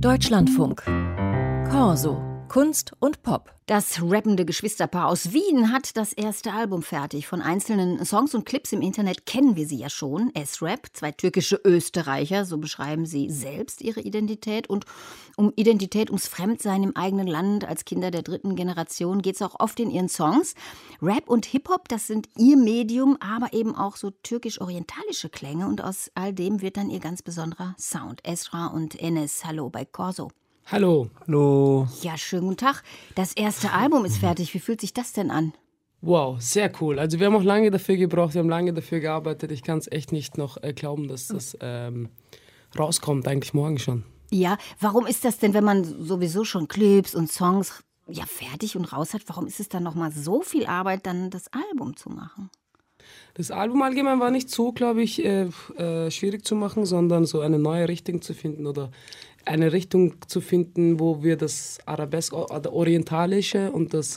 Deutschlandfunk. Corso. Kunst und Pop. Das rappende Geschwisterpaar aus Wien hat das erste Album fertig. Von einzelnen Songs und Clips im Internet kennen wir sie ja schon. S-Rap, zwei türkische Österreicher, so beschreiben sie selbst ihre Identität. Und um Identität, ums Fremdsein im eigenen Land als Kinder der dritten Generation geht es auch oft in ihren Songs. Rap und Hip-Hop, das sind ihr Medium, aber eben auch so türkisch-orientalische Klänge. Und aus all dem wird dann ihr ganz besonderer Sound. Esra und Enes, hallo bei Corso. Hallo. Hallo. Ja, schönen guten Tag. Das erste Album ist fertig. Wie fühlt sich das denn an? Wow, sehr cool. Also wir haben auch lange dafür gebraucht, wir haben lange dafür gearbeitet. Ich kann es echt nicht noch glauben, dass das rauskommt, eigentlich morgen schon. Ja, warum ist das denn, wenn man sowieso schon Clips und Songs ja fertig und raus hat, warum ist es dann nochmal so viel Arbeit, dann das Album zu machen? Das Album allgemein war nicht so, glaube ich, schwierig zu machen, sondern so eine neue Richtung zu finden oder eine Richtung zu finden, wo wir das Arabesk oder Orientalische und das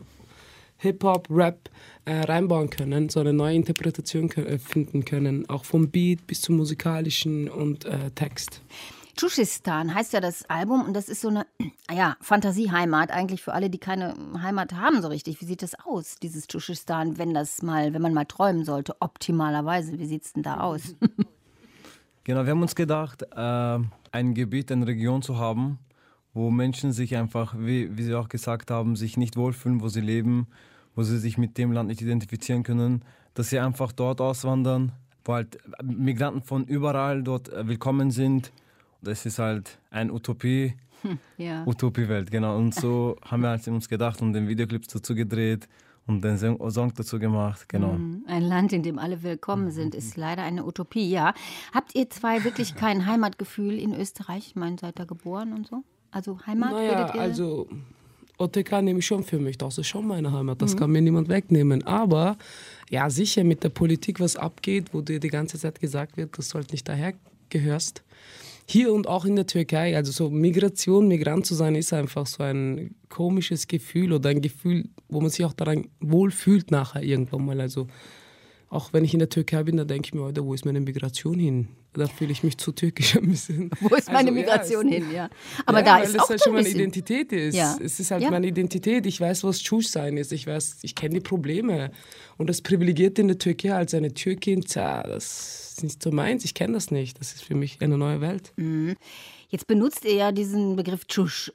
Hip-Hop, Rap reinbauen können, so eine neue Interpretation finden können, auch vom Beat bis zum musikalischen und Text. Tschuschistan heißt ja das Album und das ist so eine Fantasieheimat eigentlich für alle, die keine Heimat haben so richtig. Wie sieht das aus, dieses Tschuschistan, wenn man mal träumen sollte, optimalerweise? Wie sieht es denn da aus? Genau, wir haben uns gedacht, ein Gebiet, eine Region zu haben, wo Menschen sich einfach, wie Sie auch gesagt haben, sich nicht wohlfühlen, wo sie leben, wo sie sich mit dem Land nicht identifizieren können, dass sie einfach dort auswandern, wo halt Migranten von überall dort willkommen sind. Das ist halt eine Utopie, Utopiewelt, genau. Und so haben wir halt uns gedacht und den Videoclip dazu gedreht und den Song dazu gemacht, genau. Ein Land, in dem alle willkommen sind, ist leider eine Utopie, ja. Habt ihr zwei wirklich kein Heimatgefühl in Österreich? Ich meine, seid ihr geboren und so? Also Heimat, würdet ihr? Also OTK nehme ich schon für mich, das ist schon meine Heimat, das kann mir niemand wegnehmen. Aber ja, sicher mit der Politik, was abgeht, wo dir die ganze Zeit gesagt wird, dass du halt nicht daher gehörst. Hier und auch in der Türkei, also so Migrant zu sein, ist einfach so ein komisches Gefühl oder ein Gefühl, wo man sich auch daran wohlfühlt nachher irgendwann mal. Also auch wenn ich in der Türkei bin, da denke ich mir, Alter, wo ist meine Migration hin? Da fühle ich mich zu türkisch ein bisschen. Wo ist meine Migration hin, ja. Aber ja, da weil ist das auch halt so schon ein meine bisschen. Identität ist. Ja. Es ist halt meine Identität. Ich weiß, was Tschusch sein ist. Ich kenne die Probleme. Und das Privilegierte in der Türkei als eine Türkin, das ist nicht so meins. Ich kenne das nicht. Das ist für mich eine neue Welt. Jetzt benutzt ihr ja diesen Begriff Tschusch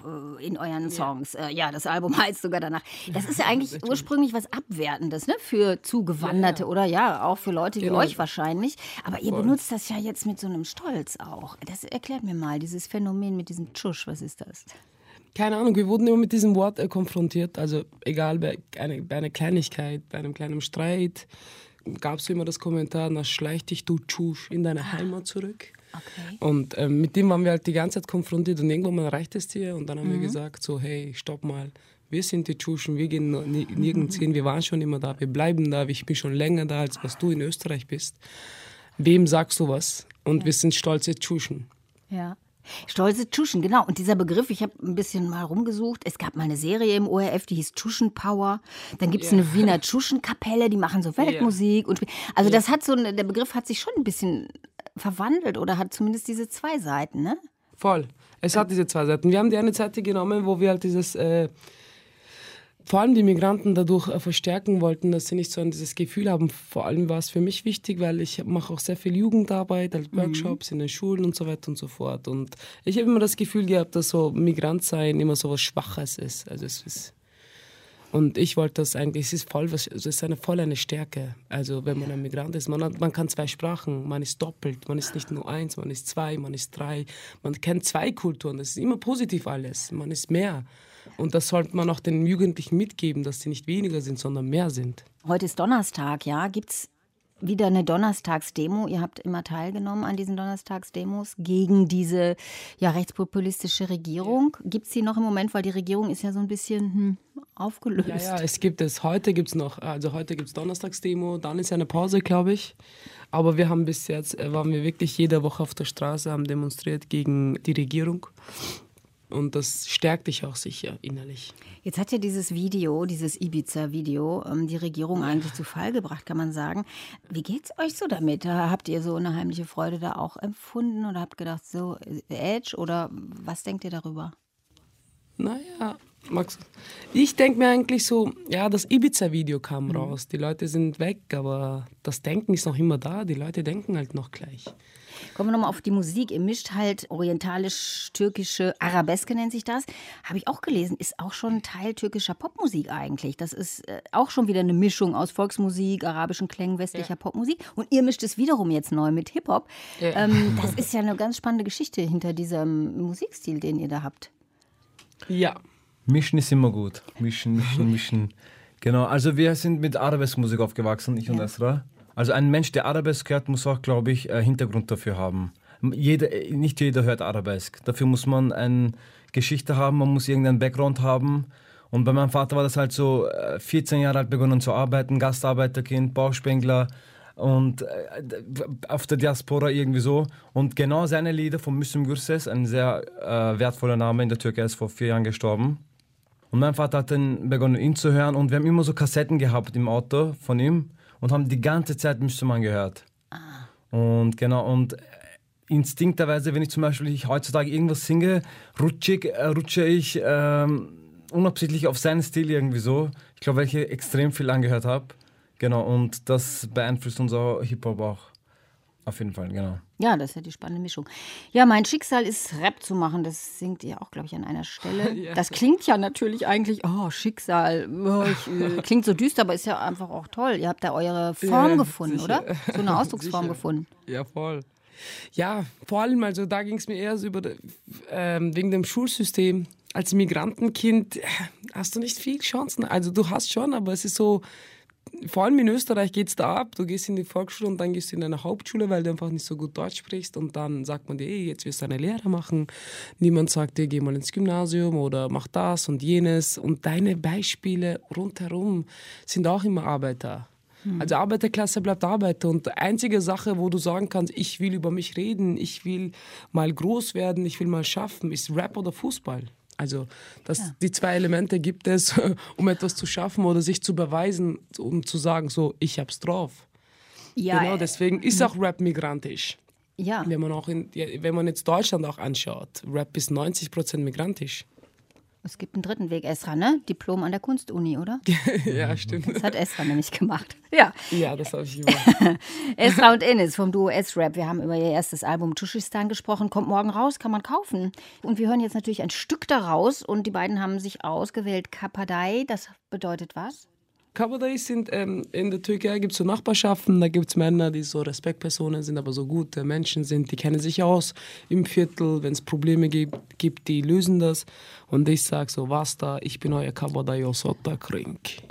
in euren Songs. Ja, das Album heißt sogar danach. Das ist ja eigentlich ursprünglich was Abwertendes, ne? Für Zugewanderte oder ja, auch für Leute wie euch wahrscheinlich. Aber ihr benutzt das ja jetzt mit so einem Stolz auch. Das erklärt mir mal, dieses Phänomen mit diesem Tschusch, was ist das? Keine Ahnung, wir wurden immer mit diesem Wort konfrontiert. Also egal, bei einer Kleinigkeit, bei einem kleinen Streit, gab es immer das Kommentar, na schleich dich du Tschusch in deine Heimat zurück. Okay. Und mit dem waren wir halt die ganze Zeit konfrontiert und irgendwann mal reicht es dir und dann haben wir gesagt, so hey, stopp mal, wir sind die Tschuschen, wir gehen nirgends hin, wir waren schon immer da, wir bleiben da, ich bin schon länger da, als was du in Österreich bist. Wem sagst du was? Und wir sind stolze Tschuschen. Ja. Stolze Tschuschen, genau. Und dieser Begriff, ich habe ein bisschen mal rumgesucht. Es gab mal eine Serie im ORF, die hieß Tschuschenpower. Dann gibt es eine Wiener Tschuschenkapelle, die machen so Weltmusik. Und also das hat der Begriff hat sich schon ein bisschen verwandelt oder hat zumindest diese zwei Seiten, ne? Voll. Es hat diese zwei Seiten. Wir haben die eine Seite genommen, wo wir halt dieses, vor allem die Migranten dadurch verstärken wollten, dass sie nicht so dieses Gefühl haben. Vor allem war es für mich wichtig, weil ich mache auch sehr viel Jugendarbeit, halt Workshops in den Schulen und so weiter und so fort. Und ich habe immer das Gefühl gehabt, dass so Migrant sein immer so was Schwaches ist. Also es ist und ich wollte das eigentlich, es ist voll eine Stärke. Also wenn man ein Migrant ist, man kann zwei Sprachen, man ist doppelt, man ist nicht nur eins, man ist zwei, man ist drei, man kennt zwei Kulturen, das ist immer positiv alles, man ist mehr. Und das sollte man auch den Jugendlichen mitgeben, dass sie nicht weniger sind, sondern mehr sind. Heute ist Donnerstag, ja, gibt's wieder eine Donnerstagsdemo. Ihr habt immer teilgenommen an diesen Donnerstagsdemos gegen diese rechtspopulistische Regierung. Gibt es die noch im Moment? Weil die Regierung ist ja so ein bisschen aufgelöst. Ja, es gibt es. Heute gibt es Donnerstagsdemo, dann ist eine Pause, glaube ich. Aber wir haben bis jetzt, waren wir wirklich jede Woche auf der Straße, haben demonstriert gegen die Regierung. Und das stärkt dich auch sicher innerlich. Jetzt hat ja dieses Video, dieses Ibiza-Video, die Regierung eigentlich zu Fall gebracht, kann man sagen. Wie geht's euch so damit? Habt ihr so eine heimliche Freude da auch empfunden oder habt gedacht, so Edge oder was denkt ihr darüber? Naja, Max, ich denke mir eigentlich so, ja, das Ibiza-Video kam raus. Die Leute sind weg, aber das Denken ist noch immer da. Die Leute denken halt noch gleich. Kommen wir nochmal auf die Musik. Ihr mischt halt orientalisch-türkische Arabeske, nennt sich das. Habe ich auch gelesen, ist auch schon Teil türkischer Popmusik eigentlich. Das ist auch schon wieder eine Mischung aus Volksmusik, arabischen Klängen, westlicher Popmusik. Und ihr mischt es wiederum jetzt neu mit Hip-Hop. Ja. Das ist ja eine ganz spannende Geschichte hinter diesem Musikstil, den ihr da habt. Ja. Mischen ist immer gut. Mischen. Genau, also wir sind mit Arabesk-Musik aufgewachsen, ich und Esra. Also ein Mensch, der Arabesk hört, muss auch, glaube ich, Hintergrund dafür haben. Nicht jeder hört Arabesk. Dafür muss man eine Geschichte haben, man muss irgendeinen Background haben. Und bei meinem Vater war das halt so, 14 Jahre alt begonnen zu arbeiten, Gastarbeiterkind, Bauchspengler und auf der Diaspora irgendwie so. Und genau seine Lieder von Müslüm Gürses, ein sehr wertvoller Name in der Türkei, ist vor 4 Jahren gestorben. Und mein Vater hat dann begonnen, ihn zu hören und wir haben immer so Kassetten gehabt im Auto von ihm und haben die ganze Zeit Müslüm gehört. Und genau, und instinkterweise, wenn ich zum Beispiel heutzutage irgendwas singe, rutsche ich unabsichtlich auf seinen Stil irgendwie so. Ich glaube, weil ich extrem viel angehört habe. Genau, und das beeinflusst unser Hip-Hop auch. Auf jeden Fall, genau. Ja, das ist ja die spannende Mischung. Ja, mein Schicksal ist Rap zu machen, das singt ihr auch, glaube ich, an einer Stelle. Ja. Das klingt ja natürlich eigentlich, Schicksal, klingt so düster, aber ist ja einfach auch toll. Ihr habt da eure Form gefunden, sicher. oder? So eine Ausdrucksform gefunden. Ja, voll. Ja, vor allem, also da ging es mir eher so wegen dem Schulsystem. Als Migrantenkind hast du nicht viel Chancen. Also du hast schon, aber es ist so, vor allem in Österreich geht es da ab. Du gehst in die Volksschule und dann gehst du in eine Hauptschule, weil du einfach nicht so gut Deutsch sprichst. Und dann sagt man dir, jetzt wirst du eine Lehre machen. Niemand sagt dir, geh mal ins Gymnasium oder mach das und jenes. Und deine Beispiele rundherum sind auch immer Arbeiter. Also Arbeiterklasse bleibt Arbeiter. Und die einzige Sache, wo du sagen kannst, ich will über mich reden, ich will mal groß werden, ich will mal schaffen, ist Rap oder Fußball. Also die 2 Elemente gibt es, um etwas zu schaffen oder sich zu beweisen, um zu sagen, so, ich hab's drauf. Ja, Genau, deswegen ist auch Rap migrantisch. ja. Wenn man jetzt Deutschland auch anschaut, Rap ist 90% migrantisch. Es gibt einen dritten Weg, Esra, ne? Diplom an der Kunstuni, oder? Ja, stimmt. Das hat Esra nämlich gemacht. Ja. Ja, das habe ich gemacht. Esra und Enis vom Duo S-Rap. Wir haben über ihr erstes Album Tuschistan gesprochen. Kommt morgen raus, kann man kaufen. Und wir hören jetzt natürlich ein Stück daraus. Und die beiden haben sich ausgewählt Kapadai. Das bedeutet was? Kabadayis sind, in der Türkei gibt es so Nachbarschaften, da gibt es Männer, die so Respektpersonen sind, aber so gute Menschen sind, die kennen sich aus im Viertel, wenn es Probleme gibt, die lösen das. Und ich sage so, was da, ich bin euer Kabadai aus Ottakring.